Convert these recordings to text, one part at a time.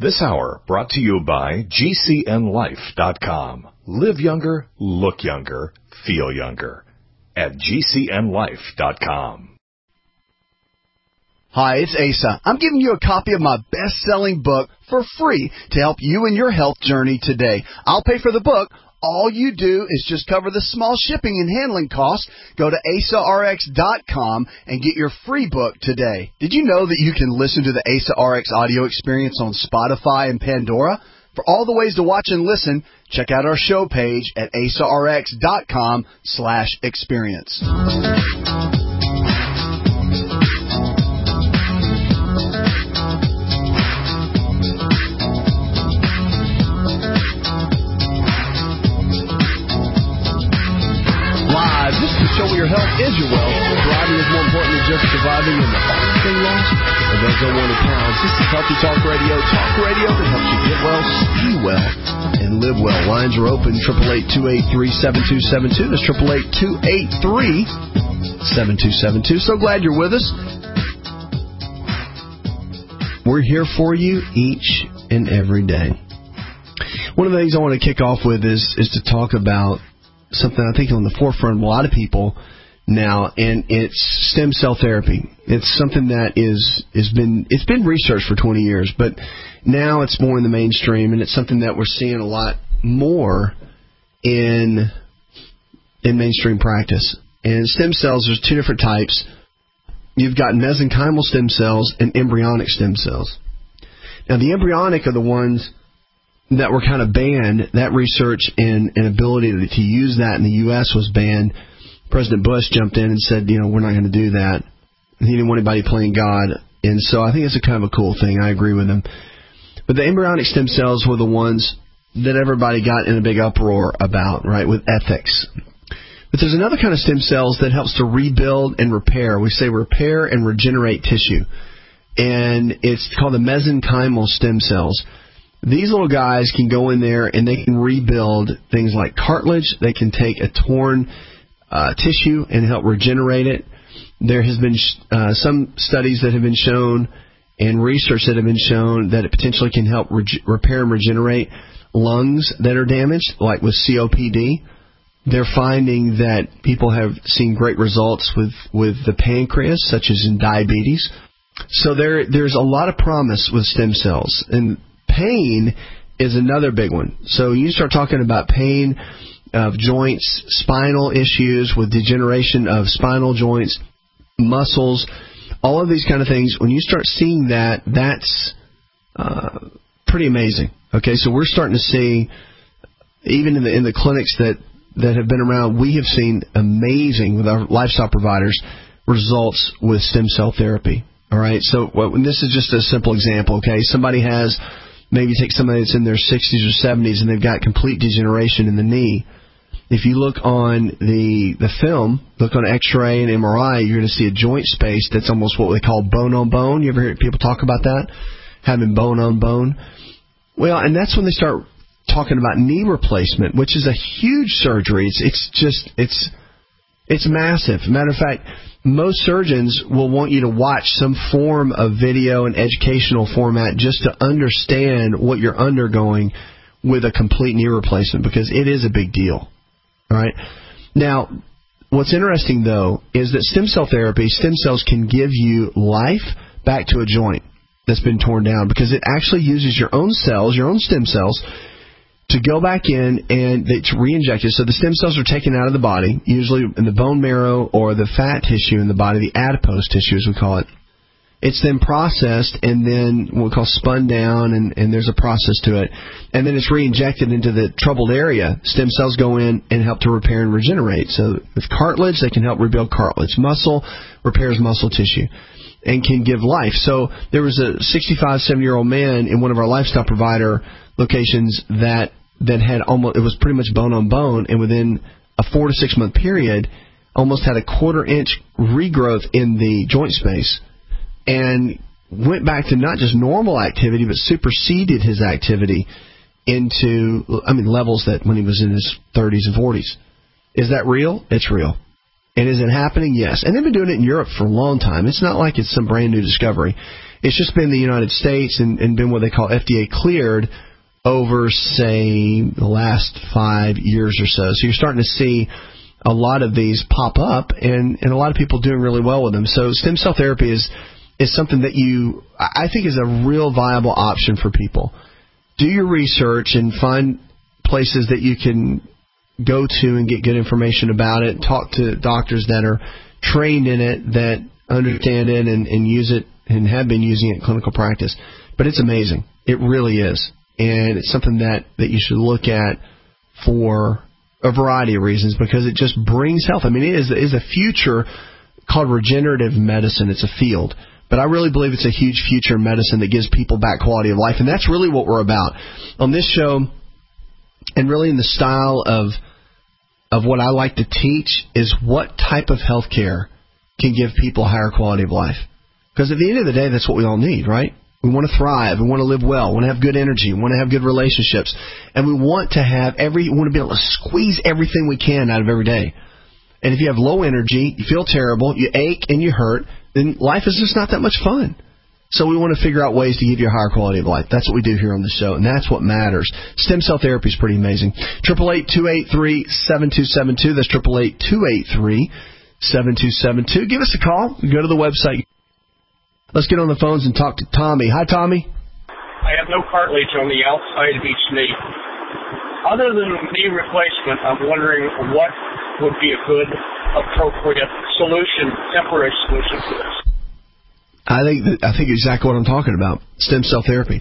This hour brought to you by GCNLife.com. Live younger, look younger, feel younger. At GCNLife.com. Hi, it's Asa. I'm giving you a copy of my best-selling book for free to help you in your health journey today. I'll pay for the book. All you do is just cover the small shipping and handling costs. Go to AsaRx.com and get your free book today. Did you know that you can listen to the Asa RX audio experience on Spotify and Pandora? For all the ways to watch and listen, check out our show page at AsaRx.com/experience. This is the show where your health is your wealth. Thriving is more important than just surviving in the thing lost or those unwanted pounds. This is Healthy Talk Radio. Talk radio that helps you get well, stay well, and live well. Lines are open, 888-283-7272. That's 888-283-7272. So glad you're with us. We're here for you each and every day. One of the things I want to kick off with is to talk about something I think on the forefront of a lot of people now, and it's stem cell therapy. It's something that it's been researched for 20 years, but now it's more in the mainstream, and it's something that we're seeing a lot more in mainstream practice. And stem cells, there's two different types. You've got mesenchymal stem cells and embryonic stem cells. Now, the embryonic are the ones that were kind of banned. That research and ability to use that in the U.S. was banned. President Bush jumped in and said, we're not going to do that. And he didn't want anybody playing God. And so I think it's a kind of a cool thing. I agree with him. But the embryonic stem cells were the ones that everybody got in a big uproar about, right, with ethics. But there's another kind of stem cells that helps to rebuild and repair. We say repair and regenerate tissue. And it's called the mesenchymal stem cells. These little guys can go in there and they can rebuild things like cartilage. They can take a torn tissue and help regenerate it. There has been some studies that have been shown and research that have been shown that it potentially can help repair and regenerate lungs that are damaged, like with COPD. They're finding that people have seen great results with the pancreas, such as in diabetes. So there's a lot of promise with stem cells. And pain is another big one. So you start talking about pain of joints, spinal issues with degeneration of spinal joints, muscles, all of these kind of things. When you start seeing that, that's pretty amazing. Okay, so we're starting to see, even in the clinics that have been around, we have seen amazing, with our lifestyle providers, results with stem cell therapy. All right, so this is just a simple example. Okay, somebody has, maybe take somebody that's in their 60s or 70s and they've got complete degeneration in the knee. If you look on the film, look on X-ray and MRI, you're going to see a joint space that's almost what we call bone on bone. You ever hear people talk about that? Having bone on bone? Well, and that's when they start talking about knee replacement, which is a huge surgery. It's massive. Matter of fact, most surgeons will want you to watch some form of video and educational format just to understand what you're undergoing with a complete knee replacement, because it is a big deal. All right. Now, what's interesting, though, is that stem cell therapy, stem cells can give you life back to a joint that's been torn down, because it actually uses your own cells, your own stem cells, to go back in and it's re-injected. So the stem cells are taken out of the body, usually in the bone marrow or the fat tissue in the body, the adipose tissue as we call it. It's then processed and then what we call spun down, and there's a process to it. And then it's re-injected into the troubled area. Stem cells go in and help to repair and regenerate. So with cartilage, they can help rebuild cartilage. Muscle repairs muscle tissue and can give life. So there was a 65, 70-year-old man in one of our lifestyle provider locations that had almost, it was pretty much bone on bone, and within a 4 to 6 month period, almost had a 1/4 inch regrowth in the joint space, and went back to not just normal activity, but superseded his activity into, levels that when he was in his 30s and 40s. Is that real? It's real. And is it happening? Yes. And they've been doing it in Europe for a long time. It's not like it's some brand new discovery. It's just been the United States and been what they call FDA cleared over, say, the last 5 years or so. So you're starting to see a lot of these pop up, and a lot of people doing really well with them. So stem cell therapy is something that I think is a real viable option for people. Do your research and find places that you can go to and get good information about it. Talk to doctors that are trained in it, that understand it and use it and have been using it in clinical practice. But it's amazing. It really is. And it's something that you should look at for a variety of reasons, because it just brings health. I mean, it is a future called regenerative medicine. It's a field. But I really believe it's a huge future in medicine that gives people back quality of life. And that's really what we're about on this show, and really in the style of what I like to teach, is what type of health care can give people higher quality of life. Because at the end of the day, that's what we all need, right? We want to thrive. We want to live well. We want to have good energy. We want to have good relationships. And we want to we want to be able to squeeze everything we can out of every day. And if you have low energy, you feel terrible, you ache and you hurt, then life is just not that much fun. So we want to figure out ways to give you a higher quality of life. That's what we do here on the show, and that's what matters. Stem cell therapy is pretty amazing. 888-283-7272. That's 888-283-7272. Give us a call. Go to the website. Let's get on the phones and talk to Tommy. Hi, Tommy. I have no cartilage on the outside of each knee. Other than knee replacement, I'm wondering what would be a good, appropriate solution, temporary solution to this. I think exactly what I'm talking about, stem cell therapy.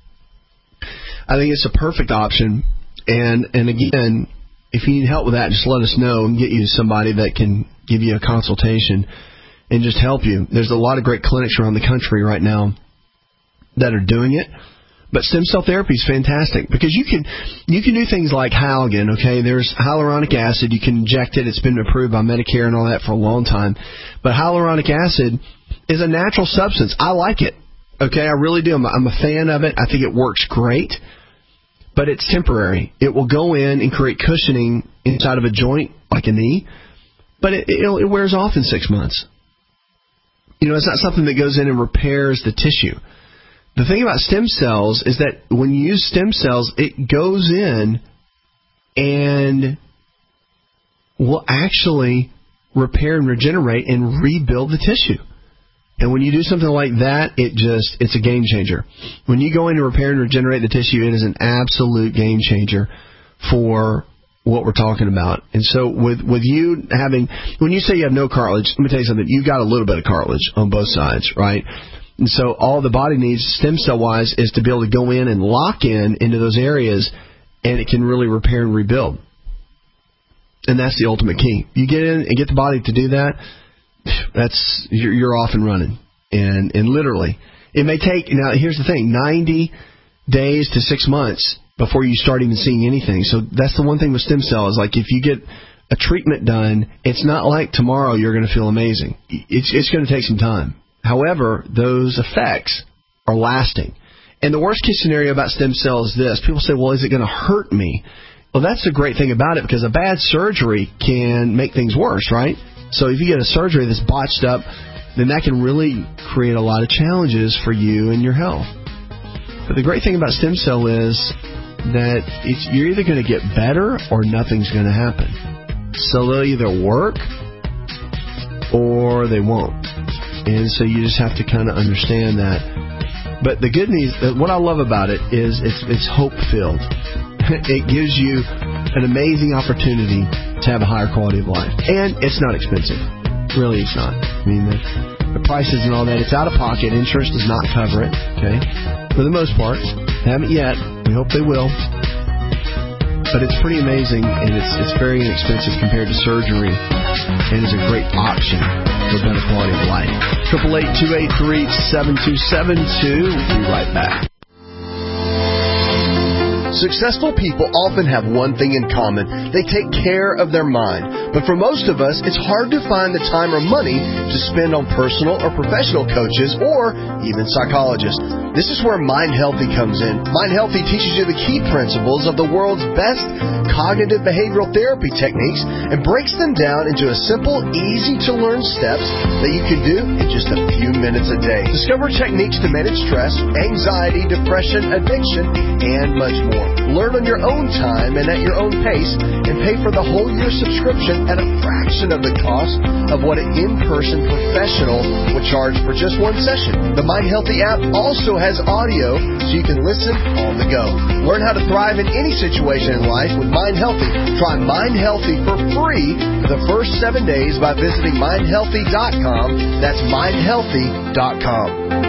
I think it's a perfect option. And again, if you need help with that, just let us know and get you somebody that can give you a consultation and just help you. There's a lot of great clinics around the country right now that are doing it. But stem cell therapy is fantastic because you can do things like Halogen, okay? There's hyaluronic acid. You can inject it. It's been approved by Medicare and all that for a long time. But hyaluronic acid is a natural substance. I like it, okay? I really do. I'm a fan of it. I think it works great. But it's temporary. It will go in and create cushioning inside of a joint, like a knee, but it wears off in 6 months. You know, it's not something that goes in and repairs the tissue. The thing about stem cells is that when you use stem cells, it goes in and will actually repair and regenerate and rebuild the tissue. And when you do something like that, it's a game changer. When you go in to repair and regenerate the tissue, it is an absolute game changer for what we're talking about. And so with you having, when you say you have no cartilage, let me tell you something, you've got a little bit of cartilage on both sides, right? And so all the body needs stem cell-wise is to be able to go in and lock into those areas, and it can really repair and rebuild. And that's the ultimate key. You get in and get the body to do that, you're off and running. And literally, it may take, now here's the thing, 90 days to 6 months before you start even seeing anything. So that's the one thing with stem cells. Like if you get a treatment done, it's not like tomorrow you're going to feel amazing. It's going to take some time. However, those effects are lasting. And the worst case scenario about stem cells is this. People say, well, is it going to hurt me? Well, that's the great thing about it, because a bad surgery can make things worse, right? So if you get a surgery that's botched up, then that can really create a lot of challenges for you and your health. But the great thing about stem cell is that you're either going to get better or nothing's going to happen. So they'll either work or they won't. And so you just have to kind of understand that. But the good news, what I love about it is it's hope-filled. It gives you an amazing opportunity to have a higher quality of life. And it's not expensive. Really, it's not. I mean, the prices and all that, it's out of pocket. Insurance does not cover it, okay? For the most part. Haven't yet. We hope they will. But it's pretty amazing, and it's very inexpensive compared to surgery, and it's a great option for better quality of life. 888-283-7272. We'll be right back. Successful people often have one thing in common. They take care of their mind. But for most of us, it's hard to find the time or money to spend on personal or professional coaches or even psychologists. This is where Mind Healthy comes in. Mind Healthy teaches you the key principles of the world's best cognitive behavioral therapy techniques and breaks them down into a simple, easy-to-learn steps that you can do in just a few minutes a day. Discover techniques to manage stress, anxiety, depression, addiction, and much more. Learn on your own time and at your own pace, and pay for the whole year subscription at a fraction of the cost of what an in-person professional would charge for just one session. The Mind Healthy app also has audio so you can listen on the go. Learn how to thrive in any situation in life with Mind Healthy. Try Mind Healthy for free for the first 7 days by visiting mindhealthy.com. That's mindhealthy.com.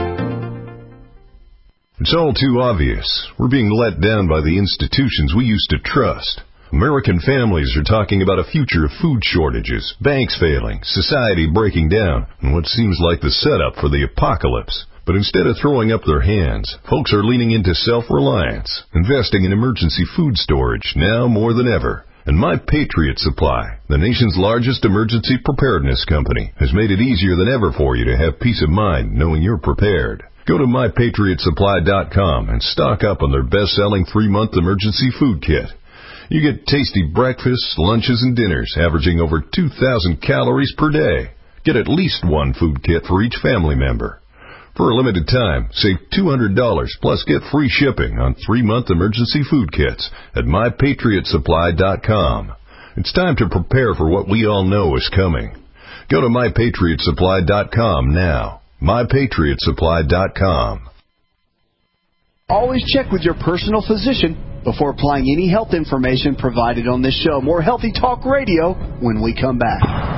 It's all too obvious. We're being let down by the institutions we used to trust. American families are talking about a future of food shortages, banks failing, society breaking down, and what seems like the setup for the apocalypse. But instead of throwing up their hands, folks are leaning into self-reliance, investing in emergency food storage now more than ever. And My Patriot Supply, the nation's largest emergency preparedness company, has made it easier than ever for you to have peace of mind knowing you're prepared. Go to MyPatriotSupply.com and stock up on their best-selling 3-month emergency food kit. You get tasty breakfasts, lunches, and dinners averaging over 2,000 calories per day. Get at least one food kit for each family member. For a limited time, save $200 plus get free shipping on 3-month emergency food kits at MyPatriotSupply.com. It's time to prepare for what we all know is coming. Go to MyPatriotSupply.com now. MyPatriotSupply.com. Always check with your personal physician before applying any health information provided on this show. More Healthy Talk Radio when we come back.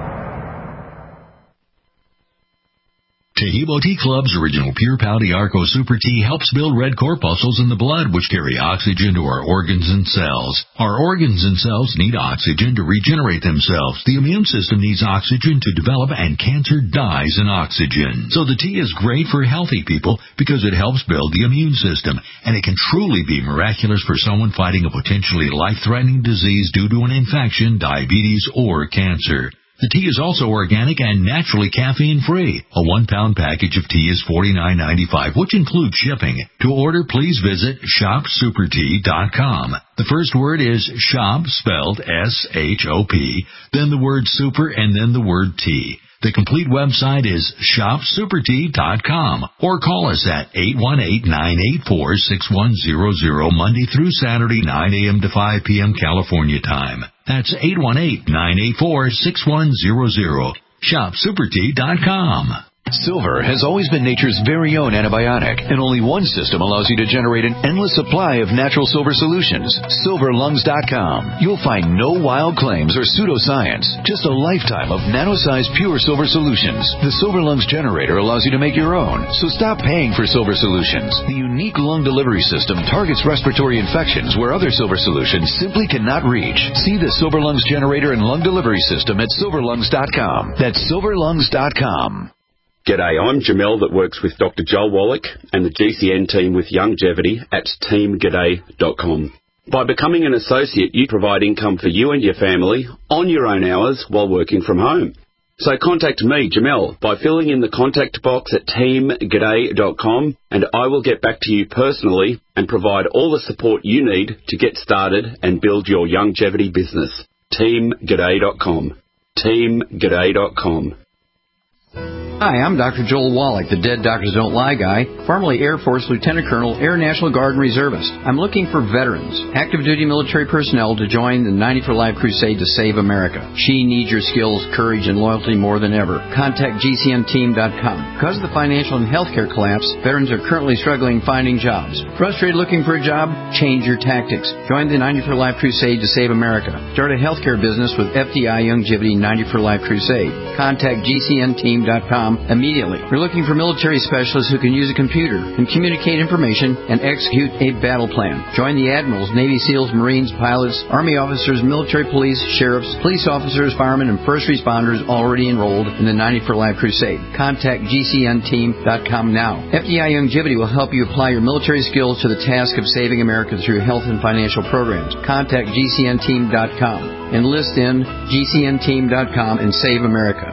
Taheebo Tea Club's original Pure Pau Arco Super Tea helps build red corpuscles in the blood, which carry oxygen to our organs and cells. Our organs and cells need oxygen to regenerate themselves. The immune system needs oxygen to develop, and cancer dies in oxygen. So the tea is great for healthy people because it helps build the immune system, and it can truly be miraculous for someone fighting a potentially life-threatening disease due to an infection, diabetes, or cancer. The tea is also organic and naturally caffeine-free. A 1-pound package of tea is $49.95, which includes shipping. To order, please visit shopsupertea.com. The first word is shop, spelled S-H-O-P, then the word super, and then the word tea. The complete website is shopsupertea.com, or call us at 818-984-6100 Monday through Saturday, 9 a.m. to 5 p.m. California time. That's 818-984-6100. Shopsupertea.com. Silver has always been nature's very own antibiotic, and only one system allows you to generate an endless supply of natural silver solutions. SilverLungs.com. You'll find no wild claims or pseudoscience, just a lifetime of nano-sized pure silver solutions. The Silver Lungs generator allows you to make your own, so stop paying for silver solutions. The unique lung delivery system targets respiratory infections where other silver solutions simply cannot reach. See the Silver Lungs generator and lung delivery system at SilverLungs.com. That's SilverLungs.com. G'day, I'm Jamel that works with Dr. Joel Wallach and the GCN team with Longevity at teamg'day.com. By becoming an associate, you provide income for you and your family on your own hours while working from home. So contact me, Jamel, by filling in the contact box at teamg'day.com, and I will get back to you personally and provide all the support you need to get started and build your longevity business. teamg'day.com. teamg'day.com. Hi, I'm Dr. Joel Wallach, the Dead Doctors Don't Lie guy, formerly Air Force Lieutenant Colonel, Air National Guard and Reservist. I'm looking for veterans, active duty military personnel to join the 90 for Life crusade to save America. She needs your skills, courage, and loyalty more than ever. Contact GCNteam.com. Because of the financial and healthcare collapse, veterans are currently struggling finding jobs. Frustrated looking for a job? Change your tactics. Join the 90 for Life crusade to save America. Start a healthcare business with FDI Longevity 90 for Life crusade. Contact GCNteam.com. GCNteam.com immediately. We're looking for military specialists who can use a computer and communicate information and execute a battle plan. Join the admirals, Navy SEALs, Marines, pilots, Army officers, military police, sheriffs, police officers, firemen, and first responders already enrolled in the 90 for Life Crusade. Contact GCNteam.com now. FDI Longevity will help you apply your military skills to the task of saving America through health and financial programs. Contact GCNteam.com. Enlist in GCNteam.com and save America.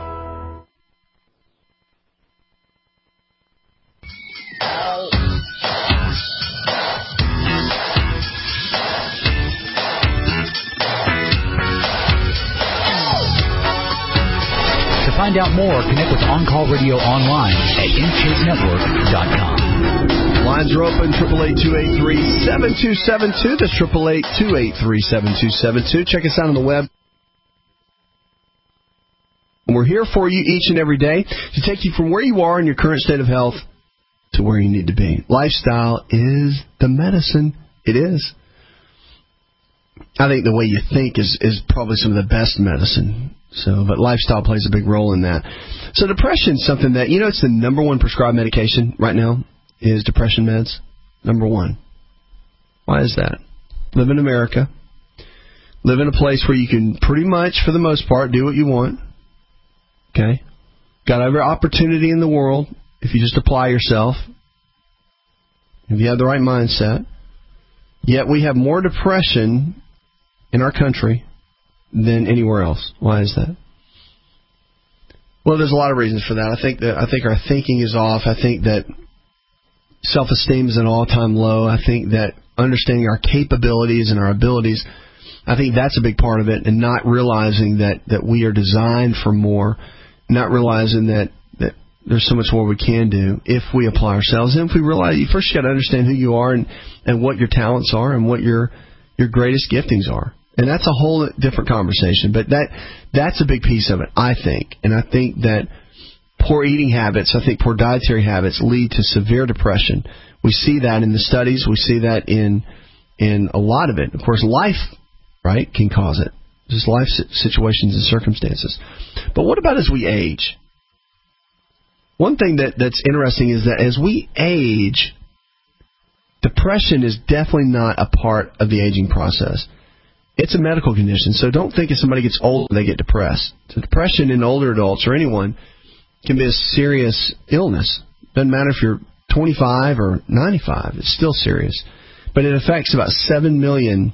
To find out more, connect with On-Call Radio online at InShapeNetwork.com. Lines are open, 888-283-7272. That's 888-283-7272. Check us out on the web. We're here for you each and every day to take you from where you are in your current state of health to where you need to be. Lifestyle is the medicine. It is. I think the way you think is probably some of the best medicine. But lifestyle plays a big role in that. So depression is something that, it's the number one prescribed medication right now is depression meds. Number one. Why is that? Live in America. Live in a place where you can pretty much, for the most part, do what you want. Okay? Got every opportunity in the world if you just apply yourself. If you have the right mindset. Yet we have more depression in our country than anywhere else. Why is that? Well, there's a lot of reasons for that. I think our thinking is off. I think that self-esteem is an all-time low. I think that understanding our capabilities and our abilities, I think that's a big part of it, and not realizing that we are designed for more, not realizing that there's so much more we can do if we apply ourselves. And if we realize, you first got to understand who you are and what your talents are and what your greatest giftings are. And that's a whole different conversation. But that's a big piece of it, I think. And I think that poor eating habits, poor dietary habits lead to severe depression. We see that in the studies. We see that in a lot of it. Of course, life, right, can cause it. Just life situations and circumstances. But what about as we age? One thing that's interesting is that as we age, depression is definitely not a part of the aging process. It's a medical condition, so don't think if somebody gets older they get depressed. So depression in older adults or anyone can be a serious illness. Doesn't matter if you're 25 or 95, it's still serious. But it affects about 7 million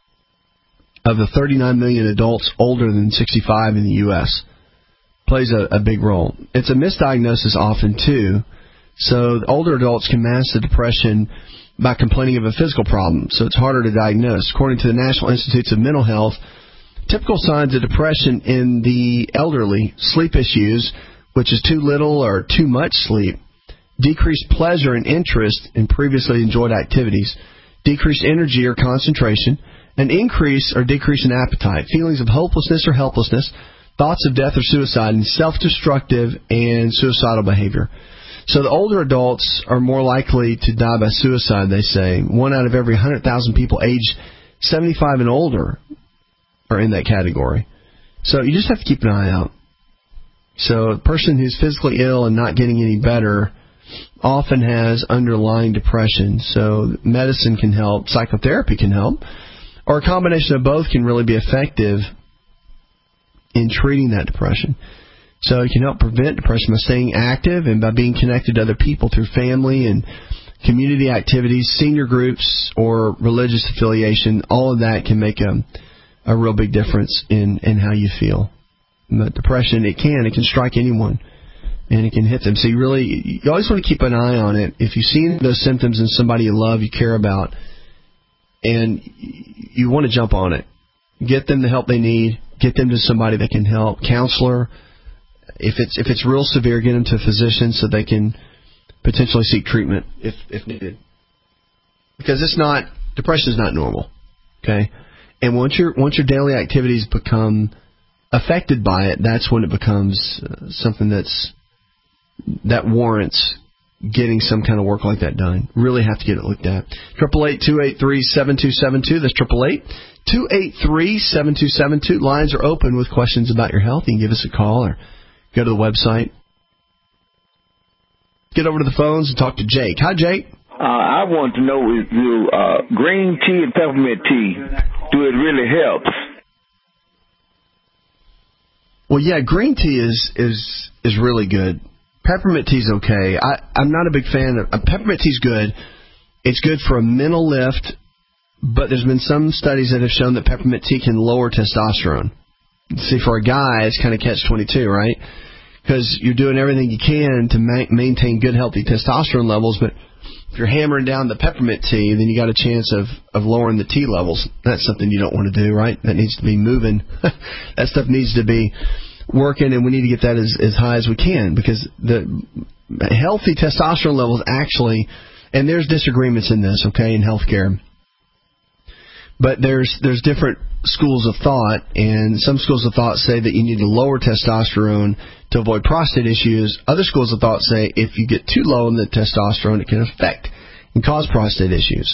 of the 39 million adults older than 65 in the U.S. Plays a big role. It's a misdiagnosis often, too. So older adults can mask the depression by complaining of a physical problem, so it's harder to diagnose. According to the National Institutes of Mental Health, typical signs of depression in the elderly: sleep issues, which is too little or too much sleep, decreased pleasure and interest in previously enjoyed activities, decreased energy or concentration, an increase or decrease in appetite, feelings of hopelessness or helplessness, thoughts of death or suicide, and self-destructive and suicidal behavior. So the older adults are more likely to die by suicide, they say. 1 out of every 100,000 people aged 75 and older are in that category. So you just have to keep an eye out. So a person who's physically ill and not getting any better often has underlying depression. So medicine can help, psychotherapy can help, or a combination of both can really be effective in treating that depression. So it can help prevent depression by staying active and by being connected to other people through family and community activities, senior groups, or religious affiliation. All of that can make a real big difference in how you feel. But depression, it can strike anyone, and it can hit them. So you always want to keep an eye on it. If you see those symptoms in somebody you love, you care about, and you want to jump on it, get them the help they need, get them to somebody that can help, counselor. If it's real severe, get them to a physician so they can potentially seek treatment if needed. Because depression is not normal, okay? And once your daily activities become affected by it, that's when it becomes something that warrants getting some kind of work like that done. Really have to get it looked at. 888-283-7272. That's 888-283-7272. Lines are open with questions about your health. You can give us a call or go to the website, Get over to the phones and talk to Jake. Hi, Jake. I want to know if green tea and peppermint tea, do it really help? Well, yeah, green tea is really good. Peppermint tea's okay. I'm not a big fan of peppermint tea's good. It's good for a mental lift, but there's been some studies that have shown that peppermint tea can lower testosterone. See, for a guy, it's kind of catch-22, right? Because you're doing everything you can to maintain good, healthy testosterone levels, but if you're hammering down the peppermint tea, then you got a chance of lowering the T levels. That's something you don't want to do, right? That needs to be moving. That stuff needs to be working, and we need to get that as high as we can, because the healthy testosterone levels actually, and there's disagreements in this, okay, in healthcare, but there's different schools of thought, and some schools of thought say that you need to lower testosterone to avoid prostate issues. Other schools of thought say if you get too low in the testosterone, it can affect and cause prostate issues.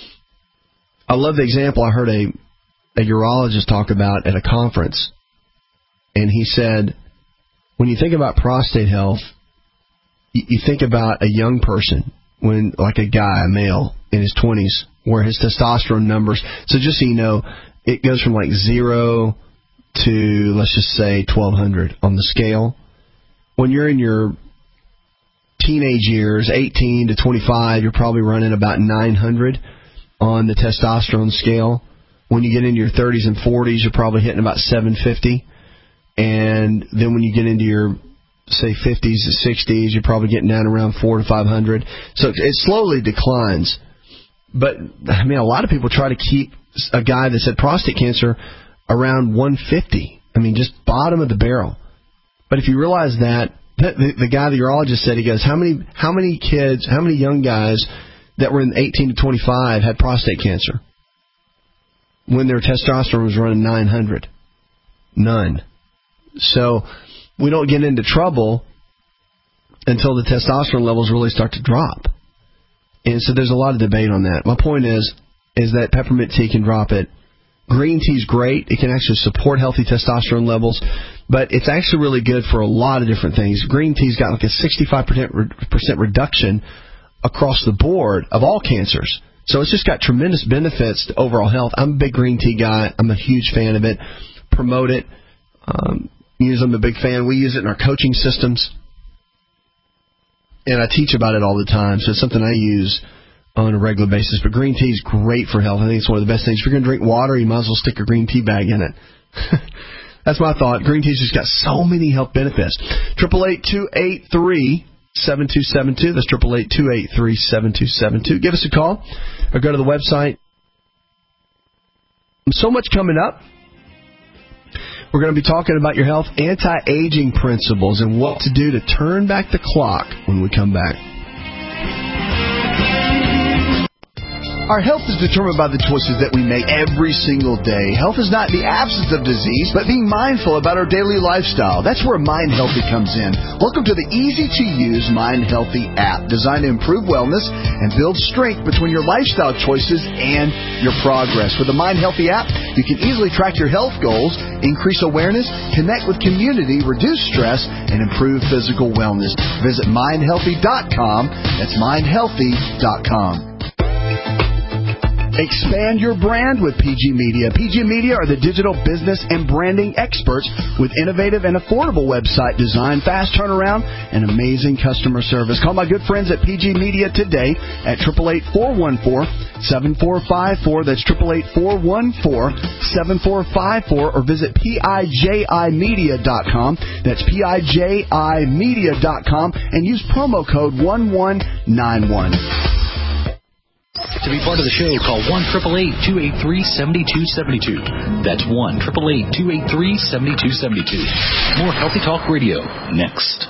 I love the example I heard a urologist talk about at a conference, and he said, when you think about prostate health, you think about a young person, when like a guy, a male in his 20s, where his testosterone numbers, so just so you know, it goes from like 0 to, let's just say, 1,200 on the scale. When you're in your teenage years, 18 to 25, you're probably running about 900 on the testosterone scale. When you get into your 30s and 40s, you're probably hitting about 750. And then when you get into your, say, 50s to 60s, you're probably getting down around 400 to 500. So it slowly declines. But, I mean, a lot of people try to keep a guy that's had prostate cancer around 150. I mean, just bottom of the barrel. But if you realize that, the guy, the urologist said, he goes, how many kids, how many young guys that were in 18 to 25 had prostate cancer when their testosterone was running 900? None. So we don't get into trouble until the testosterone levels really start to drop. And so there's a lot of debate on that. My point is that peppermint tea can drop it. Green tea is great. It can actually support healthy testosterone levels, but it's actually really good for a lot of different things. Green tea's got like a 65% reduction across the board of all cancers. So it's just got tremendous benefits to overall health. I'm a big green tea guy. I'm a huge fan of it. Promote it. I'm a big fan. We use it in our coaching systems. And I teach about it all the time, so it's something I use on a regular basis. But green tea is great for health. I think it's one of the best things. If you're going to drink water, you might as well stick a green tea bag in it. That's my thought. Green tea's just got so many health benefits. 888-283-7272. That's 888-283-7272. Give us a call or go to the website. So much coming up. We're going to be talking about your health anti-aging principles and what to do to turn back the clock when we come back. Our health is determined by the choices that we make every single day. Health is not the absence of disease, but being mindful about our daily lifestyle. That's where Mind Healthy comes in. Welcome to the easy-to-use Mind Healthy app, designed to improve wellness and build strength between your lifestyle choices and your progress. With the Mind Healthy app, you can easily track your health goals, increase awareness, connect with community, reduce stress, and improve physical wellness. Visit mindhealthy.com. That's mindhealthy.com. Expand your brand with PG Media. PG Media are the digital business and branding experts with innovative and affordable website design, fast turnaround, and amazing customer service. Call my good friends at PG Media today at 888-414-7454. That's 888-414-7454, or visit PIJImedia.com. That's PIJImedia.com, and use promo code 1191. To be part of the show, call 1-888-283-7272. That's 1-888-283-7272. More Healthy Talk Radio next.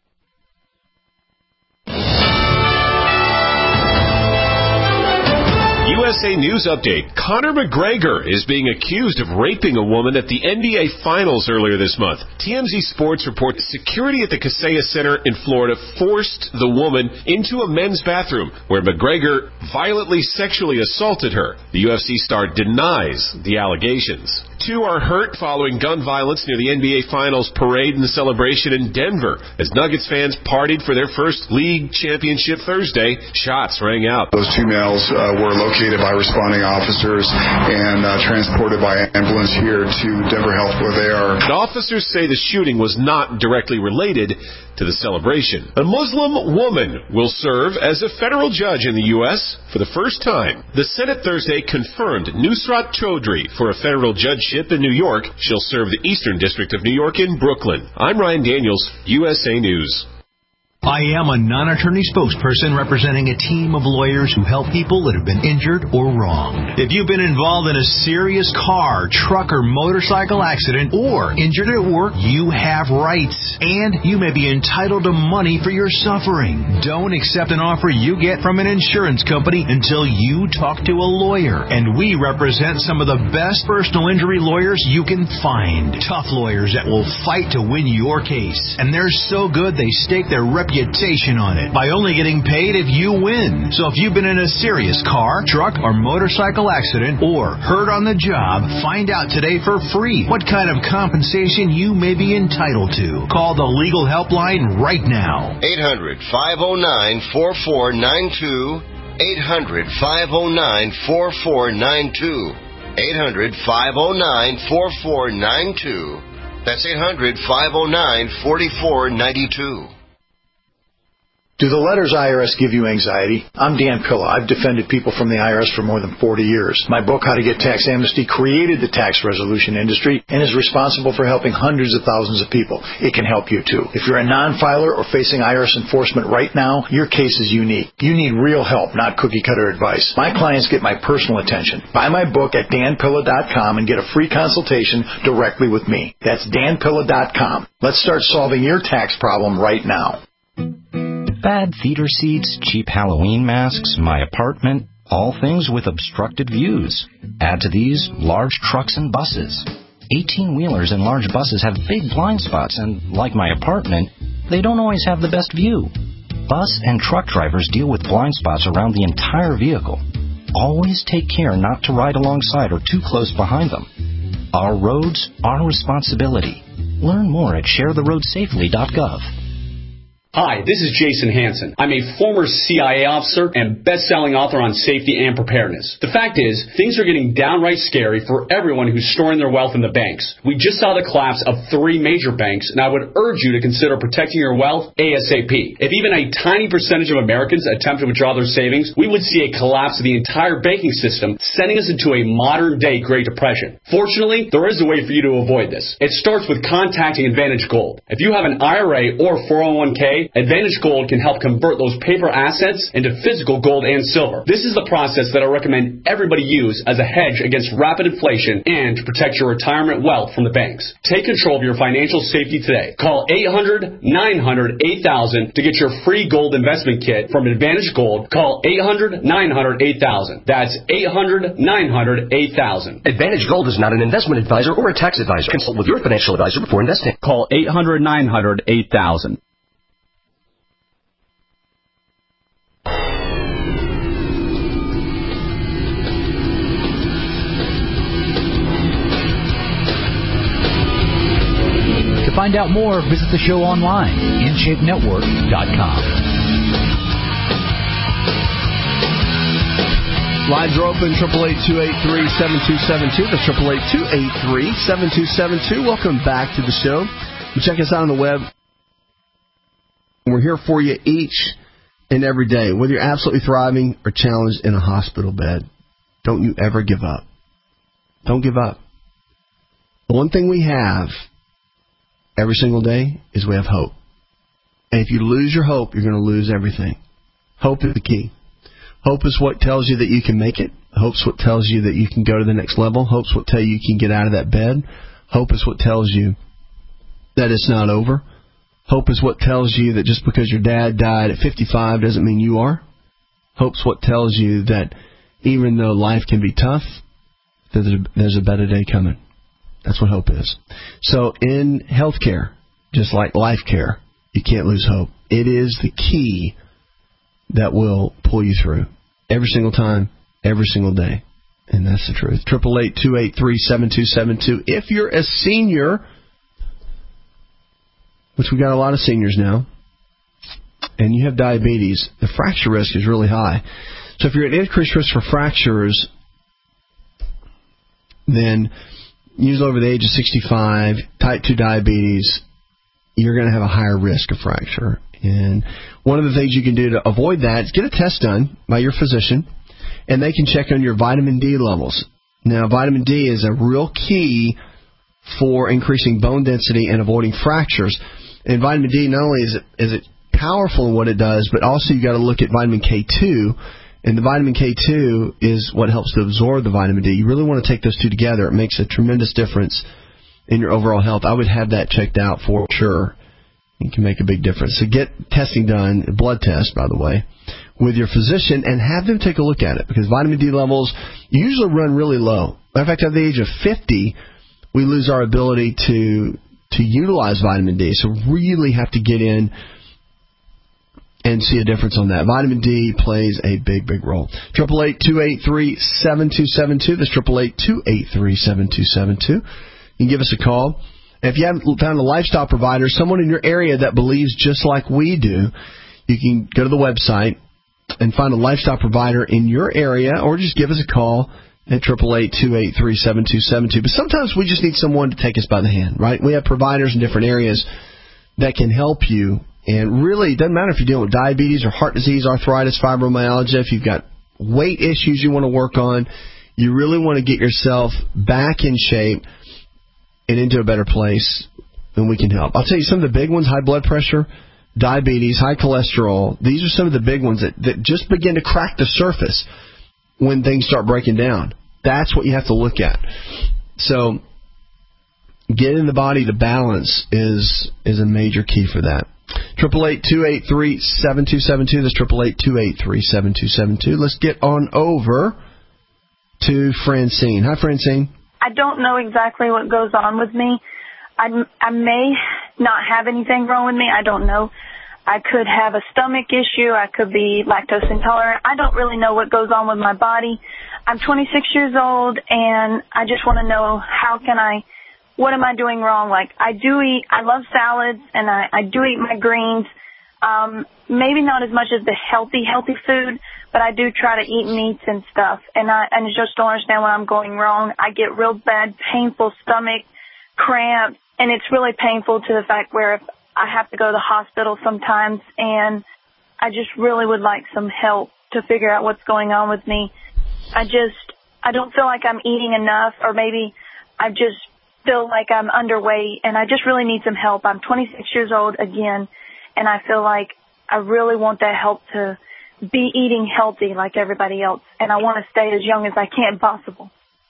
USA News Update. Conor McGregor is being accused of raping a woman at the NBA Finals earlier this month. TMZ Sports reports security at the Kaseya Center in Florida forced the woman into a men's bathroom where McGregor violently sexually assaulted her. The UFC star denies the allegations. 2 are hurt following gun violence near the NBA Finals parade and the celebration in Denver. As Nuggets fans partied for their first league championship Thursday, shots rang out. Those 2 males were located by responding officers and transported by ambulance here to Denver Health, where they are. But officers say the shooting was not directly related to the celebration. A Muslim woman will serve as a federal judge in the U.S. for the first time. The Senate Thursday confirmed Nusrat Chaudhry for a federal judgeship in New York. She'll serve the Eastern District of New York in Brooklyn. I'm Ryan Daniels, USA News. I am a non-attorney spokesperson representing a team of lawyers who help people that have been injured or wronged. If you've been involved in a serious car, truck, or motorcycle accident or injured at work, you have rights, and you may be entitled to money for your suffering. Don't accept an offer you get from an insurance company until you talk to a lawyer, and we represent some of the best personal injury lawyers you can find. Tough lawyers that will fight to win your case, and they're so good they stake their reputation on it by only getting paid if you win. So if you've been in a serious car, truck, or motorcycle accident or hurt on the job, find out today for free what kind of compensation you may be entitled to. Call the legal helpline right now. 800-509-4492. 800-509-4492. 800-509-4492. That's 800-509-4492. Do the letters IRS give you anxiety? I'm Dan Pilla. I've defended people from the IRS for more than 40 years. My book, How to Get Tax Amnesty, created the tax resolution industry and is responsible for helping hundreds of thousands of people. It can help you too. If you're a non-filer or facing IRS enforcement right now, your case is unique. You need real help, not cookie-cutter advice. My clients get my personal attention. Buy my book at danpilla.com and get a free consultation directly with me. That's danpilla.com. Let's start solving your tax problem right now. Bad theater seats, cheap Halloween masks, my apartment, all things with obstructed views. Add to these large trucks and buses. 18-wheelers and large buses have big blind spots, and like my apartment, they don't always have the best view. Bus and truck drivers deal with blind spots around the entire vehicle. Always take care not to ride alongside or too close behind them. Our roads, our responsibility. Learn more at sharetheroadsafely.gov. Hi, this is Jason Hansen. I'm a former CIA officer and best-selling author on safety and preparedness. The fact is, things are getting downright scary for everyone who's storing their wealth in the banks. We just saw the collapse of 3 major banks, and I would urge you to consider protecting your wealth ASAP. If even a tiny percentage of Americans attempt to withdraw their savings, we would see a collapse of the entire banking system, sending us into a modern-day Great Depression. Fortunately, there is a way for you to avoid this. It starts with contacting Advantage Gold. If you have an IRA or 401k, Advantage Gold can help convert those paper assets into physical gold and silver. This is the process that I recommend everybody use as a hedge against rapid inflation and to protect your retirement wealth from the banks. Take control of your financial safety today. Call 800-900-8000 to get your free gold investment kit from Advantage Gold. Call 800-900-8000. That's 800-900-8000. Advantage Gold is not an investment advisor or a tax advisor. Consult with your financial advisor before investing. Call 800-900-8000. To find out more, visit the show online, InShapeNetwork.com. Lines are open, 888-283-7272. That's 888-283-7272. Welcome back to the show. Check us out on the web. We're here for you each and every day. Whether you're absolutely thriving or challenged in a hospital bed, don't you ever give up. Don't give up. The one thing we have every single day is we have hope. And if you lose your hope, you're going to lose everything. Hope is the key. Hope is what tells you that you can make it. Hope is what tells you that you can go to the next level. Hope is what tells you you can get out of that bed. Hope is what tells you that it's not over. Hope is what tells you that just because your dad died at 55 doesn't mean you are. Hope is what tells you that even though life can be tough, there's a better day coming. That's what hope is. So in healthcare, just like life care, you can't lose hope. It is the key that will pull you through every single time, every single day. And that's the truth. 888-283-7272. If you're a senior, which we got a lot of seniors now, and you have diabetes, the fracture risk is really high. So if you're at increased risk for fractures, then usually over the age of 65, type 2 diabetes, you're going to have a higher risk of fracture. And one of the things you can do to avoid that is get a test done by your physician, and they can check on your vitamin D levels. Now, vitamin D is a real key for increasing bone density and avoiding fractures. And vitamin D, not only is it powerful in what it does, but also you got to look at vitamin K2. And the vitamin K2 is what helps to absorb the vitamin D. You really want to take those two together. It makes a tremendous difference in your overall health. I would have that checked out for sure. It can make a big difference. So get testing done, a blood test, by the way, with your physician, and have them take a look at it, because vitamin D levels usually run really low. Matter of fact, at the age of 50, we lose our ability to utilize vitamin D. So really have to get in and see a difference on that. Vitamin D plays a big, big role. 888-283-7272. That's 888-283-7272. You can give us a call. If you haven't found a lifestyle provider, someone in your area that believes just like we do, you can go to the website and find a lifestyle provider in your area, or just give us a call at 888-283-7272. But sometimes we just need someone to take us by the hand, right? We have providers in different areas that can help you. And really, it doesn't matter if you're dealing with diabetes or heart disease, arthritis, fibromyalgia, if you've got weight issues you want to work on, you really want to get yourself back in shape and into a better place, then we can help. I'll tell you some of the big ones: high blood pressure, diabetes, high cholesterol. These are some of the big ones that just begin to crack the surface when things start breaking down. That's what you have to look at. So getting the body to balance is a major key for that. 888-283-7272. That's 888-283-7272. Let's get on over to Francine. Hi, Francine. I don't know exactly what goes on with me. I may not have anything wrong with me. I don't know. I could have a stomach issue. I could be lactose intolerant. I don't really know what goes on with my body. I'm 26 years old, and I just want to know what am I doing wrong? Like, I love salads, and I do eat my greens. Maybe not as much as the healthy food, but I do try to eat meats and stuff. And I just don't understand what I'm going wrong. I get real bad, painful stomach cramps, and it's really painful to the fact where I have to go to the hospital sometimes, and I just really would like some help to figure out what's going on with me. I don't feel like I'm eating enough, or maybe I just feel like I'm underweight, and I just really need some help. I'm 26 years old again, and I feel like I really want that help to be eating healthy like everybody else, and I want to stay as young as I can possible.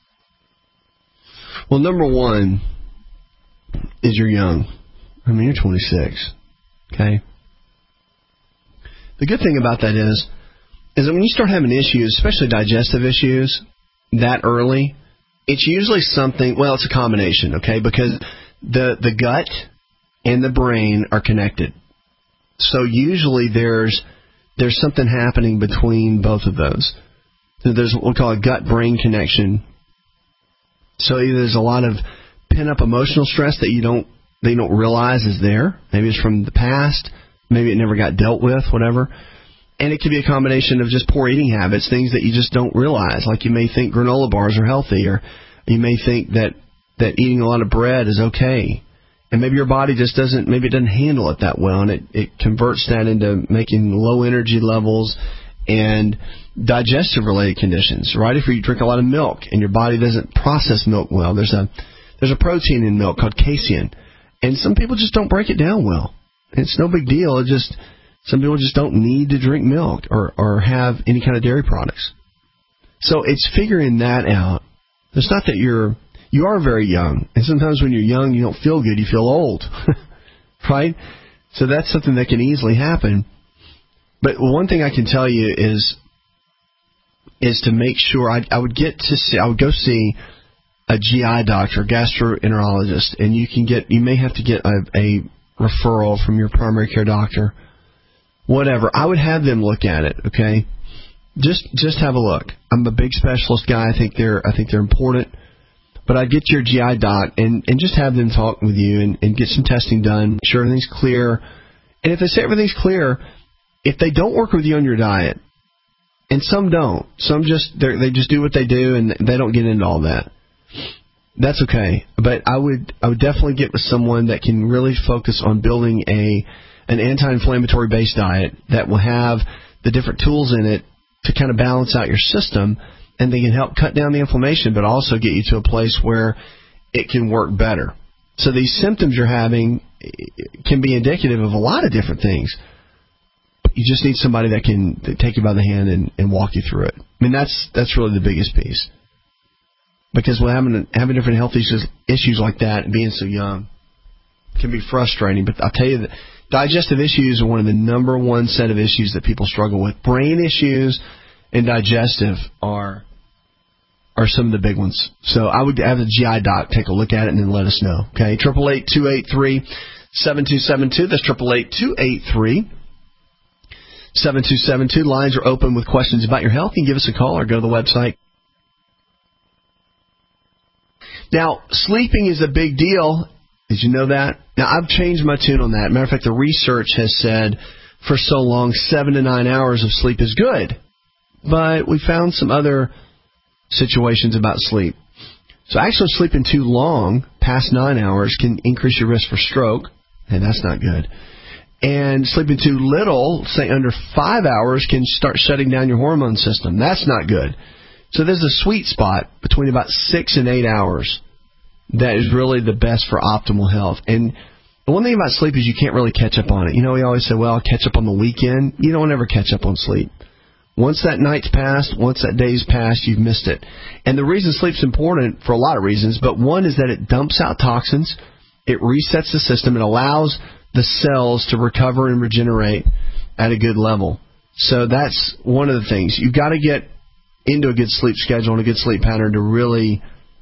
Well, number one is you're young. I mean, you're 26, okay? The good thing about that is that when you start having issues, especially digestive issues, that early, it's usually something, well, it's a combination, okay? Because the gut and the brain are connected. So usually there's something happening between both of those. There's what we call a gut-brain connection. So either there's a lot of pent-up emotional stress that they don't realize is there. Maybe it's from the past. Maybe it never got dealt with, whatever. And it could be a combination of just poor eating habits, things that you just don't realize. Like you may think granola bars are healthy, or you may think that eating a lot of bread is okay. And maybe your body just doesn't handle it that well, and it converts that into making low energy levels and digestive-related conditions, right? If you drink a lot of milk and your body doesn't process milk well, there's a protein in milk called casein, and some people just don't break it down well. It's no big deal. Some people just don't need to drink milk or have any kind of dairy products. So it's figuring that out. It's not that you are very young, and sometimes when you're young, you don't feel good, you feel old, right? So that's something that can easily happen. But one thing I can tell you is to make sure I would go see a GI doctor, gastroenterologist, and you may have to get a referral from your primary care doctor, whatever. I would have them look at it, okay? just have a look. I'm a big specialist guy. I think they're important. But I'd get your GI doc and just have them talk with you and get some testing done, make sure everything's clear. And if they say everything's clear, if they don't work with you on your diet, and some don't, some they just do what they do and they don't get into all that. That's okay. But I would definitely get with someone that can really focus on building an anti-inflammatory based diet that will have the different tools in it to kind of balance out your system, and they can help cut down the inflammation, but also get you to a place where it can work better. So these symptoms you're having can be indicative of a lot of different things. You just need somebody that can take you by the hand and walk you through it. I mean, that's really the biggest piece. Because with having different health issues like that and being so young can be frustrating. But I'll tell you that digestive issues are one of the number one set of issues that people struggle with. Brain issues and digestive are some of the big ones. So I would have the GI doc take a look at it and then let us know. Okay, 888-283-7272. That's 888-283-7272. Lines are open with questions about your health. You can give us a call or go to the website. Now, sleeping is a big deal. Did you know that? Now, I've changed my tune on that. Matter of fact, the research has said for so long 7 to 9 hours of sleep is good. But we found some other situations about sleep. So actually sleeping too long, past 9 hours, can increase your risk for stroke. And that's not good. And sleeping too little, say under 5 hours, can start shutting down your hormone system. That's not good. So there's a sweet spot between about 6 and 8 hours that is really the best for optimal health. And the one thing about sleep is you can't really catch up on it. You know, we always say, well, I'll catch up on the weekend. You don't ever catch up on sleep. Once that night's passed, once that day's passed, you've missed it. And the reason sleep's important for a lot of reasons, but one is that it dumps out toxins, it resets the system, it allows the cells to recover and regenerate at a good level. So that's one of the things. You've got to get into a good sleep schedule and a good sleep pattern to really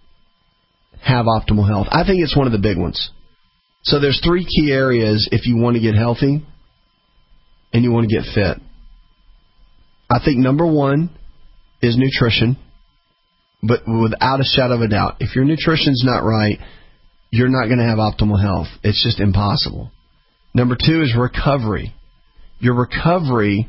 have optimal health. I think it's one of the big ones. So there's 3 key areas if you want to get healthy and you want to get fit. I think number 1 is nutrition, but without a shadow of a doubt. If your nutrition's not right, you're not going to have optimal health. It's just impossible. Number 2 is recovery. Your recovery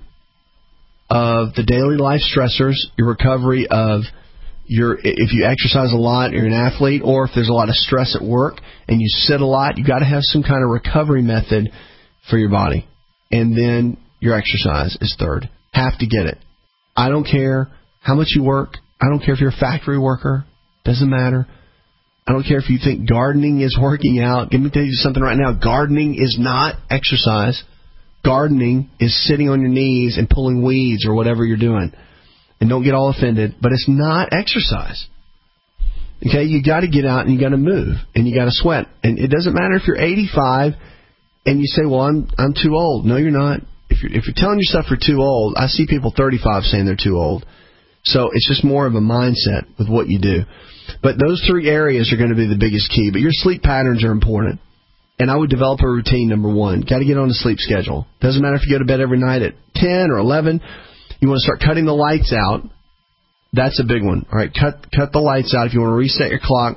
of the daily life stressors, your recovery of if you exercise a lot, you're an athlete, or if there's a lot of stress at work and you sit a lot, you've got to have some kind of recovery method for your body. And then your exercise is third. Have to get it. I don't care how much you work. I don't care if you're a factory worker. Doesn't matter. I don't care if you think gardening is working out. Let me tell you something right now. Gardening is not exercise. Gardening is sitting on your knees and pulling weeds or whatever you're doing. And don't get all offended, but it's not exercise. Okay, you got to get out and you got to move and you got to sweat. And it doesn't matter if you're 85 and you say, "Well, I'm too old." No, you're not. If you're telling yourself you're too old, I see people 35 saying they're too old. So it's just more of a mindset with what you do. But those 3 areas are going to be the biggest key. But your sleep patterns are important. And I would develop a routine, number 1. Got to get on a sleep schedule. Doesn't matter if you go to bed every night at 10 or 11. You want to start cutting the lights out. That's a big one. All right, cut the lights out. If you want to reset your clock,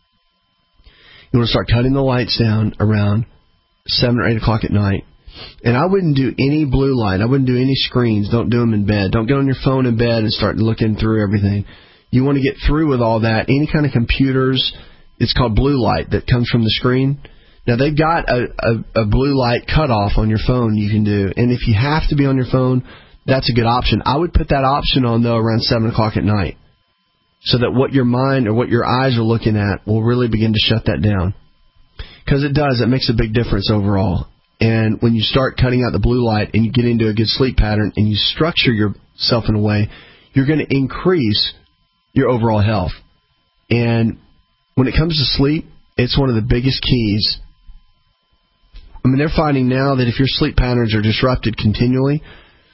you want to start cutting the lights down around 7 or 8 o'clock at night. And I wouldn't do any blue light. I wouldn't do any screens. Don't do them in bed. Don't get on your phone in bed and start looking through everything. You want to get through with all that. Any kind of computers, it's called blue light that comes from the screen. Now, they've got a blue light cutoff on your phone you can do. And if you have to be on your phone, that's a good option. I would put that option on, though, around 7 o'clock at night so that what your mind or what your eyes are looking at will really begin to shut that down. Because it does. It makes a big difference overall. And when you start cutting out the blue light and you get into a good sleep pattern and you structure yourself in a way, you're going to increase your overall health. And when it comes to sleep, it's one of the biggest keys. I mean, they're finding now that if your sleep patterns are disrupted continually,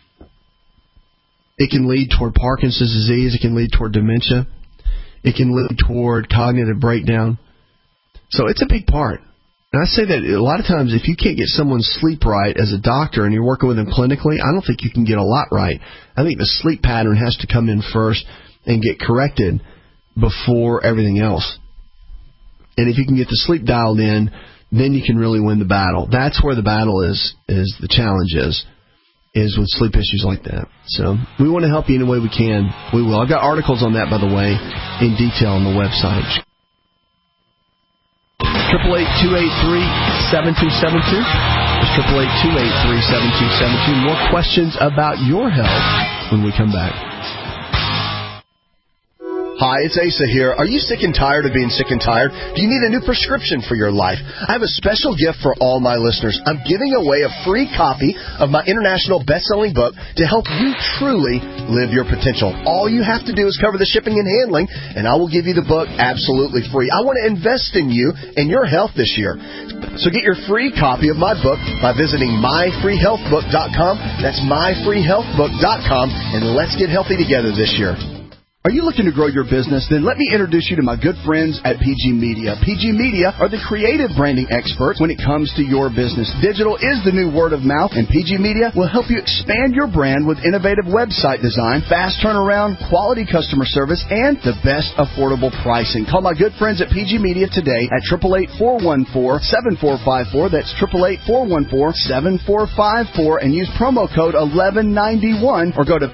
it can lead toward Parkinson's disease. It can lead toward dementia. It can lead toward cognitive breakdown. So it's a big part. And I say that a lot of times if you can't get someone's sleep right as a doctor and you're working with them clinically, I don't think you can get a lot right. I think the sleep pattern has to come in first and get corrected before everything else. And if you can get the sleep dialed in, then you can really win the battle. That's where the battle is the challenge is with sleep issues like that. So we want to help you any way we can. We will. I've got articles on that, by the way, in detail on the website. 888-283-7272. It's 888-283-7272. More questions about your health when we come back. Hi, it's Asa here. Are you sick and tired of being sick and tired? Do you need a new prescription for your life? I have a special gift for all my listeners. I'm giving away a free copy of my international best-selling book to help you truly live your potential. All you have to do is cover the shipping and handling, and I will give you the book absolutely free. I want to invest in you and your health this year. So get your free copy of my book by visiting myfreehealthbook.com. That's myfreehealthbook.com, and let's get healthy together this year. Are you looking to grow your business? Then let me introduce you to my good friends at PG Media. PG Media are the creative branding experts when it comes to your business. Digital is the new word of mouth, and PG Media will help you expand your brand with innovative website design, fast turnaround, quality customer service, and the best affordable pricing. Call my good friends at PG Media today at 888-414-7454. That's 888-414-7454, and use promo code 1191 or go to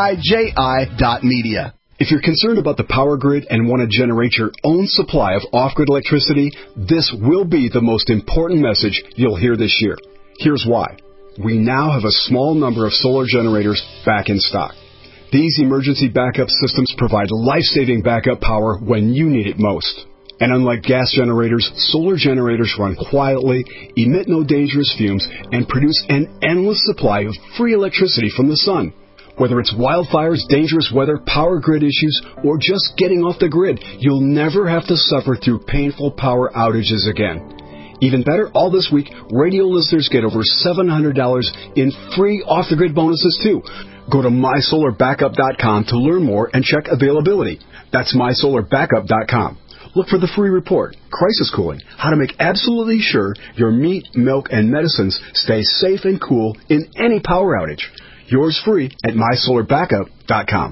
PIJI.media. If you're concerned about the power grid and want to generate your own supply of off-grid electricity, this will be the most important message you'll hear this year. Here's why. We now have a small number of solar generators back in stock. These emergency backup systems provide life-saving backup power when you need it most. And unlike gas generators, solar generators run quietly, emit no dangerous fumes, and produce an endless supply of free electricity from the sun. Whether it's wildfires, dangerous weather, power grid issues, or just getting off the grid, you'll never have to suffer through painful power outages again. Even better, all this week, radio listeners get over $700 in free off-the-grid bonuses, too. Go to mysolarbackup.com to learn more and check availability. That's mysolarbackup.com. Look for the free report, Crisis Cooling, how to make absolutely sure your meat, milk, and medicines stay safe and cool in any power outage. Yours free at mysolarbackup.com.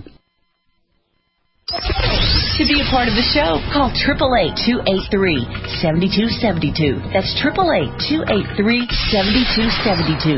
To be a part of the show, call 888-283-7272. That's 888-283-7272.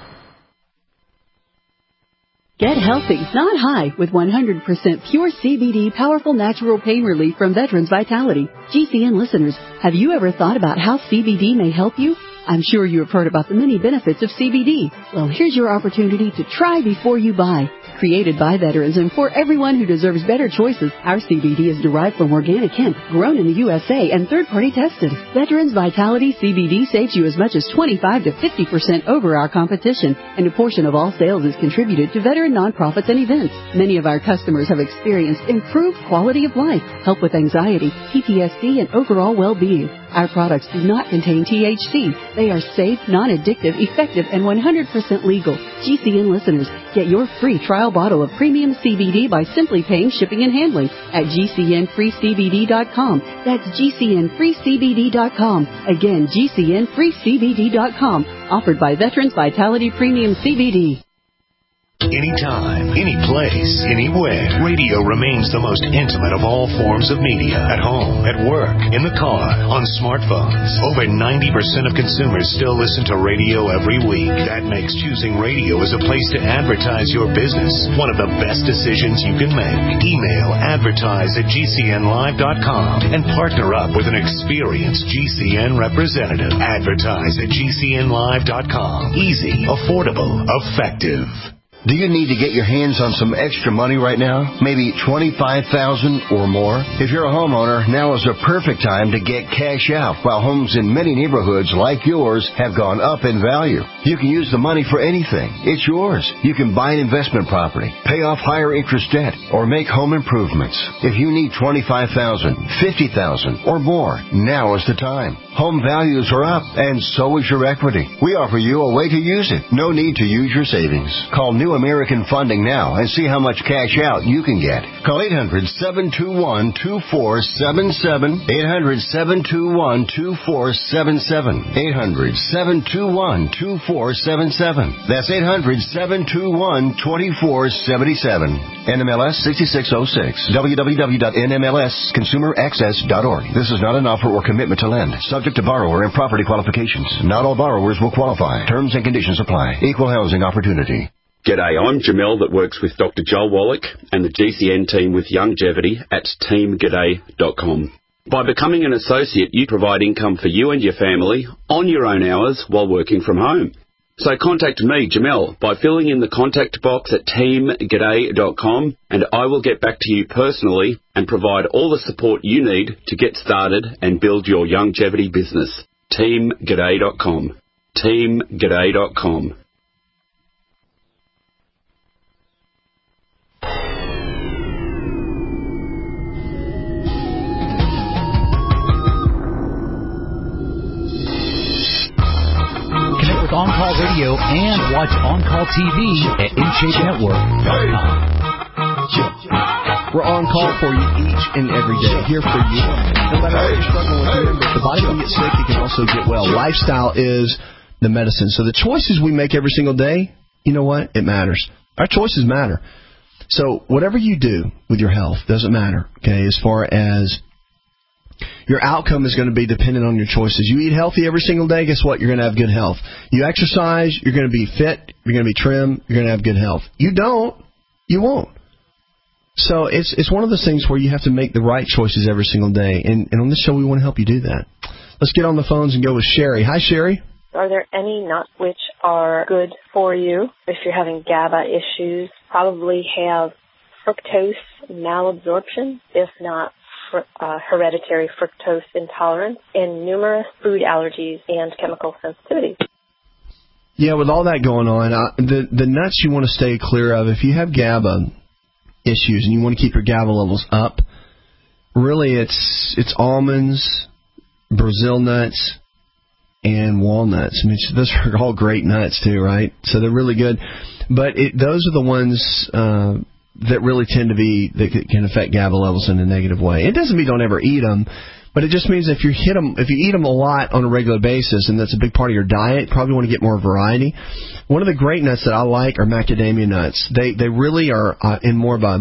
Get healthy, not high, with 100% pure CBD powerful natural pain relief from Veterans Vitality. GCN listeners, have you ever thought about how CBD may help you? I'm sure you have heard about the many benefits of CBD. Well, here's your opportunity to try before you buy. Created by veterans and for everyone who deserves better choices, our CBD is derived from organic hemp, grown in the USA, and third-party tested. Veterans Vitality CBD saves you as much as 25 to 50% over our competition, and a portion of all sales is contributed to veteran nonprofits and events. Many of our customers have experienced improved quality of life, help with anxiety, PTSD, and overall well-being. Our products do not contain THC. They are safe, non-addictive, effective, and 100% legal. GCN listeners, get your free trial bottle of premium CBD by simply paying shipping and handling at GCNFreeCBD.com. That's GCNFreeCBD.com. Again, GCNFreeCBD.com. Offered by Veterans Vitality Premium CBD. Anytime, any place, anywhere, radio remains the most intimate of all forms of media. At home, at work, in the car, on smartphones. Over 90% of consumers still listen to radio every week. That makes choosing radio as a place to advertise your business one of the best decisions you can make. Email advertise@gcnlive.com and partner up with an experienced GCN representative. Advertise at gcnlive.com. Easy, affordable, effective. Do you need to get your hands on some extra money right now? Maybe $25,000 or more? If you're a homeowner, now is the perfect time to get cash out while homes in many neighborhoods like yours have gone up in value. You can use the money for anything. It's yours. You can buy an investment property, pay off higher interest debt, or make home improvements. If you need $25,000, $50,000, or more, now is the time. Home values are up, and so is your equity. We offer you a way to use it. No need to use your savings. Call New American Funding now and see how much cash out you can get. Call 800-721-2477. 800-721-2477. 800-721-2477. That's 800-721-2477. NMLS 6606. www.nmlsconsumeraccess.org. This is not an offer or commitment to lend. Subject to borrower and property qualifications. Not all borrowers will qualify. Terms and conditions apply. Equal housing opportunity. G'day, I'm Jamel that works with Dr. Joel Wallach and the GCN team with Longevity at teamg'day.com. By becoming an associate, you provide income for you and your family on your own hours while working from home. So contact me, Jamel, by filling in the contact box at teamg'day.com, and I will get back to you personally and provide all the support you need to get started and build your longevity business. teamg'day.com. teamg'day.com. On Call Radio and watch On Call TV at InShapeNetwork.com. We're on call for you each and every day, here for you. No matter what you're struggling with, remember, if the body can get sick, it can also get well. Lifestyle is the medicine. So the choices we make every single day, you know what? It matters. Our choices matter. So whatever you do with your health doesn't matter, okay, as far as your outcome is going to be dependent on your choices. You eat healthy every single day, guess what? You're going to have good health. You exercise, you're going to be fit, you're going to be trim, you're going to have good health. You don't, you won't. So it's one of those things where you have to make the right choices every single day. And on this show, we want to help you do that. Let's get on the phones and go with Sherry. Hi, Sherry. Are there any nuts which are good for you if you're having GABA issues? Probably have fructose malabsorption, if not hereditary fructose intolerance, and numerous food allergies and chemical sensitivity. Yeah, with all that going on, the nuts you want to stay clear of, if you have GABA issues and you want to keep your GABA levels up, really it's almonds, Brazil nuts, and walnuts. I mean, those are all great nuts too, right? So they're really good. But those are the ones that really tend to be, that can affect GABA levels in a negative way. It doesn't mean don't ever eat them, but it just means if you eat them a lot on a regular basis, and that's a big part of your diet, you probably want to get more variety. One of the great nuts that I like are macadamia nuts. They really are in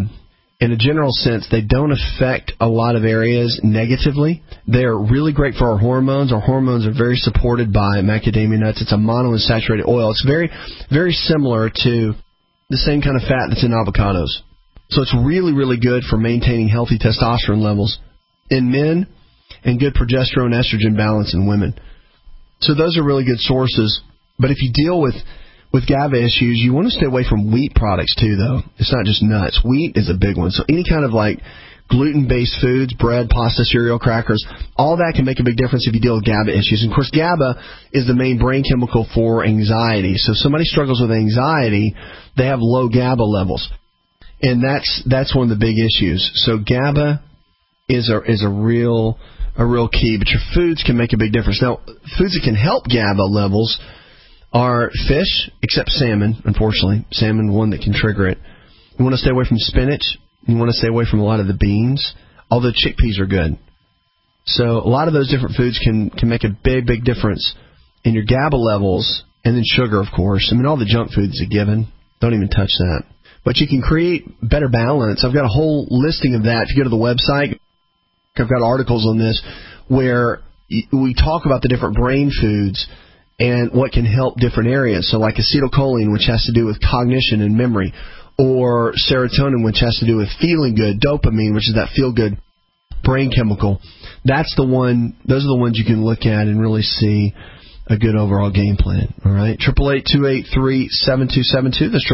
a general sense, they don't affect a lot of areas negatively. They're really great for our hormones. Our hormones are very supported by macadamia nuts. It's a monounsaturated oil. It's very, very similar to the same kind of fat that's in avocados. So it's really, really good for maintaining healthy testosterone levels in men and good progesterone estrogen balance in women. So those are really good sources. But if you deal with GABA issues, you want to stay away from wheat products too, though. It's not just nuts. Wheat is a big one. So any kind of like gluten-based foods, bread, pasta, cereal, crackers, all that can make a big difference if you deal with GABA issues. And of course, GABA is the main brain chemical for anxiety. So if somebody struggles with anxiety, they have low GABA levels. And that's one of the big issues. So GABA is a real key, but your foods can make a big difference. Now, foods that can help GABA levels are fish, except salmon, unfortunately. Salmon, one that can trigger it. You want to stay away from spinach. You want to stay away from a lot of the beans, although chickpeas are good. So a lot of those different foods can make a big, big difference in your GABA levels, and then sugar, of course. I mean, all the junk food is a given. Don't even touch that. But you can create better balance. I've got a whole listing of that. If you go to the website, I've got articles on this where we talk about the different brain foods and what can help different areas. So like acetylcholine, which has to do with cognition and memory, or serotonin, which has to do with feeling good, dopamine, which is that feel-good brain chemical. Those are the ones you can look at and really see a good overall game plan. All right, 888-283-7272. That's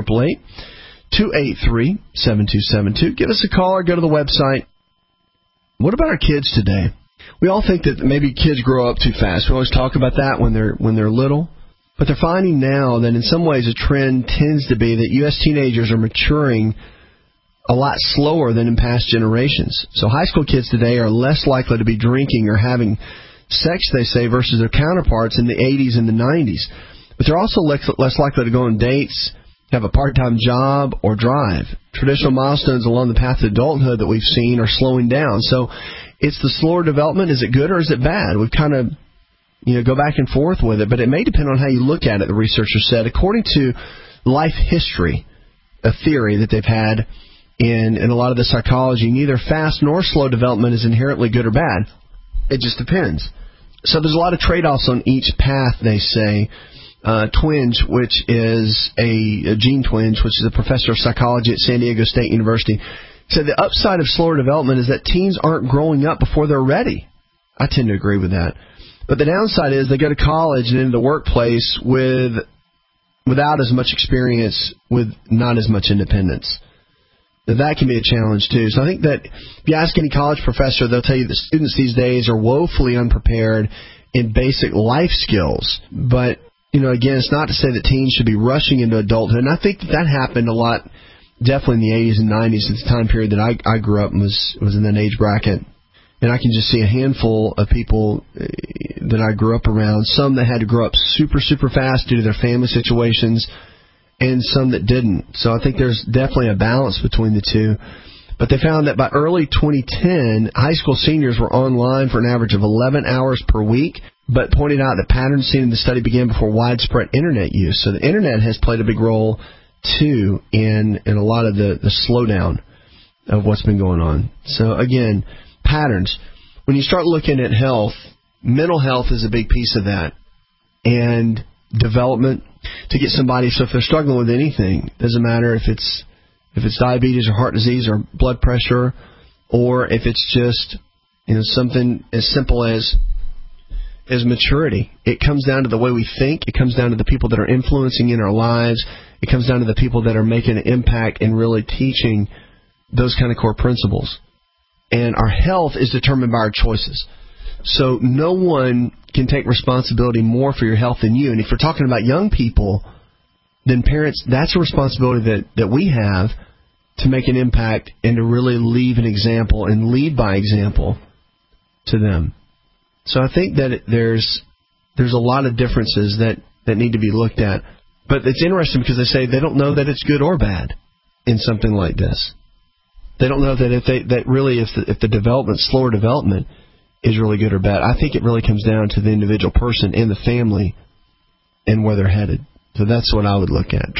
888-283-7272. Give us a call or go to the website. What about our kids today? We all think that maybe kids grow up too fast. We always talk about that when they're little. But they're finding now that in some ways a trend tends to be that U.S. teenagers are maturing a lot slower than in past generations. So high school kids today are less likely to be drinking or having sex, they say, versus their counterparts in the 80s and the 90s. But they're also less likely to go on dates, have a part-time job, or drive. Traditional milestones along the path to adulthood that we've seen are slowing down. So it's the slower development. Is it good or is it bad? We've kind of go back and forth with it, but it may depend on how you look at it, the researchers said. According to life history, a theory that they've had in a lot of the psychology, neither fast nor slow development is inherently good or bad. It just depends. So there's a lot of trade-offs on each path, they say. Twenge, which is Gene Twenge, which is a professor of psychology at San Diego State University, said the upside of slower development is that teens aren't growing up before they're ready. I tend to agree with that. But the downside is they go to college and into the workplace without as much experience, with not as much independence. That can be a challenge, too. So I think that if you ask any college professor, they'll tell you that students these days are woefully unprepared in basic life skills. But, again, it's not to say that teens should be rushing into adulthood. And I think that happened a lot, definitely in the 80s and 90s, at the time period that I grew up and was in that age bracket. And I can just see a handful of people that I grew up around, some that had to grow up super, super fast due to their family situations, and some that didn't. So I think there's definitely a balance between the two. But they found that by early 2010, high school seniors were online for an average of 11 hours per week, but pointed out that patterns seen in the study began before widespread Internet use. So the Internet has played a big role, too, in a lot of the slowdown of what's been going on. So, again, patterns. When you start looking at health, mental health is a big piece of that. And development to get somebody, so if they're struggling with anything, doesn't matter if it's diabetes or heart disease or blood pressure, or if it's just something as simple as maturity. It comes down to the way we think. It comes down to the people that are influencing in our lives. It comes down to the people that are making an impact and really teaching those kind of core principles. And our health is determined by our choices. So no one can take responsibility more for your health than you. And if we're talking about young people, then parents, that's a responsibility that we have to make an impact and to really leave an example and lead by example to them. So I think that there's a lot of differences that need to be looked at. But it's interesting because they say they don't know that it's good or bad in something like this. They don't know that if the development, slower development, is really good or bad. I think it really comes down to the individual person and the family and where they're headed. So that's what I would look at.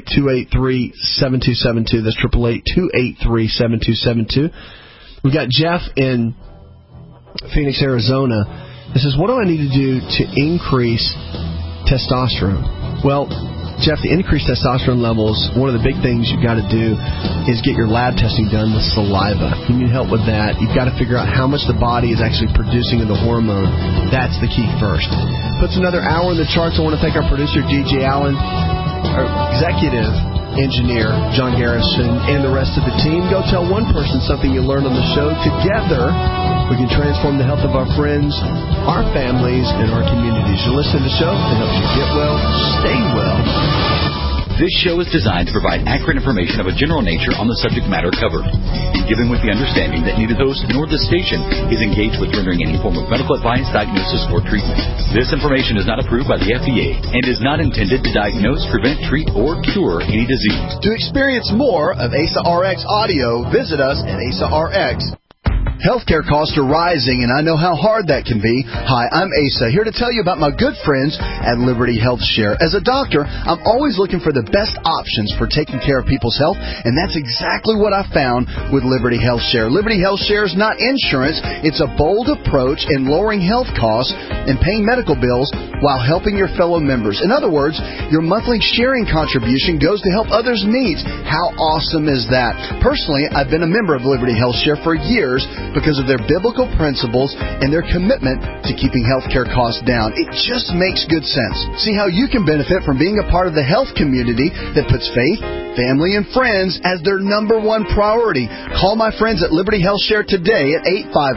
888-283-7272. That's 888-283-7272. We've got Jeff in Phoenix, Arizona. He says, what do I need to do to increase testosterone? Well, Jeff, the increased testosterone levels, one of the big things you've got to do is get your lab testing done with saliva. You need help with that. You've got to figure out how much the body is actually producing of the hormone. That's the key first. Puts another hour in the charts. I want to thank our producer, DJ Allen, our executive engineer, John Garrison, and the rest of the team. Go tell one person something you learned on the show. Together, we can transform the health of our friends, our families, and our communities. You listen to the show, it helps you get well, stay well. This show is designed to provide accurate information of a general nature on the subject matter covered, and given with the understanding that neither host nor the station is engaged with rendering any form of medical advice, diagnosis, or treatment. This information is not approved by the FDA and is not intended to diagnose, prevent, treat, or cure any disease. To experience more of ASA RX audio, visit us at ASA RX. Healthcare costs are rising, and I know how hard that can be. Hi, I'm Asa, here to tell you about my good friends at Liberty Health Share. As a doctor, I'm always looking for the best options for taking care of people's health, and that's exactly what I found with Liberty Health Share. Liberty Health Share is not insurance. It's a bold approach in lowering health costs and paying medical bills while helping your fellow members. In other words, your monthly sharing contribution goes to help others' needs. How awesome is that? Personally, I've been a member of Liberty Health Share for years because of their biblical principles and their commitment to keeping healthcare costs down. It just makes good sense. See how you can benefit from being a part of the health community that puts faith, family, and friends as their number one priority. Call my friends at Liberty Health Share today at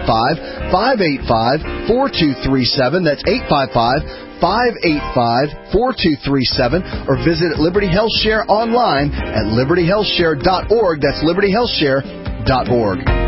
855-585-4237. That's 855-585-4237, or visit Liberty Health Share online at libertyhealthshare.org. That's libertyhealthshare.org.